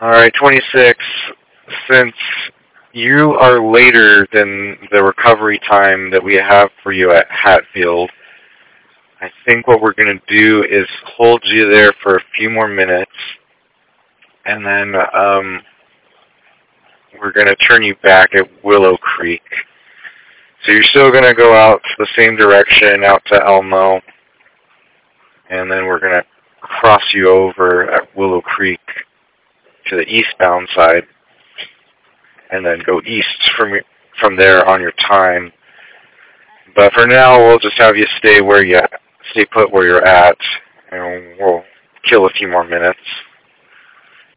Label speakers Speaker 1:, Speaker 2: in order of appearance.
Speaker 1: Alright, 26. Since you are later than the recovery time that we have for you at Hatfield, I think what we're going to do is hold you there for a few more minutes, and then we're going to turn you back at Willow Creek. So you're still going to go out the same direction, out to Elmo, and then we're going to cross you over at Willow Creek to the eastbound side, and then go east from there on your time. But for now, we'll just have you stay put where you're at, and we'll kill a few more minutes.